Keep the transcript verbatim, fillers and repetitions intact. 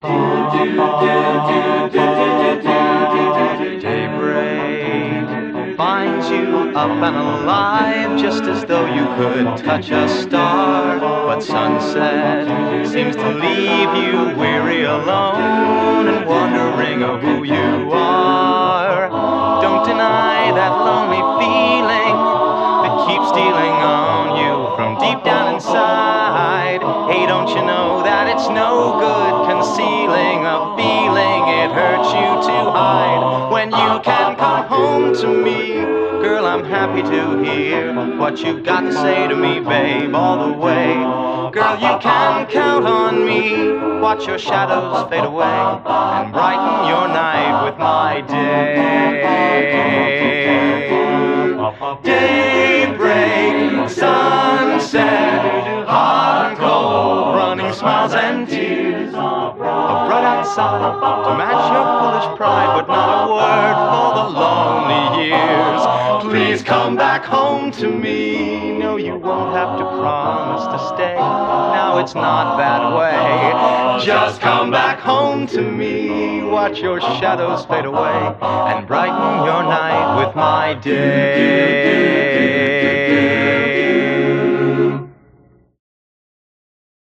Daybreak finds you up and alive, just as though you could touch a star. But sunset seems to leave you weary, alone, and wondering of who you are. Don't deny that lonely feeling that keeps stealing on you from deep down inside. Hey, don't you know that it's no good concealing a feeling it hurts you to hide? When you can come home to me, girl, I'm happy to hear what you've got to say to me, babe, all the way. Girl, you can count on me. Watch your shadows fade away and brighten your night with my day. Daybreak, sunset, hot and cold, running smiles and tears, a bright outside to match your foolish pride, but not a word for the lonely years. Please come back home to me. No, you won't have to promise to stay. Now it's not that way. Just come back home to me. Watch your shadows fade away and brighten your night with my day.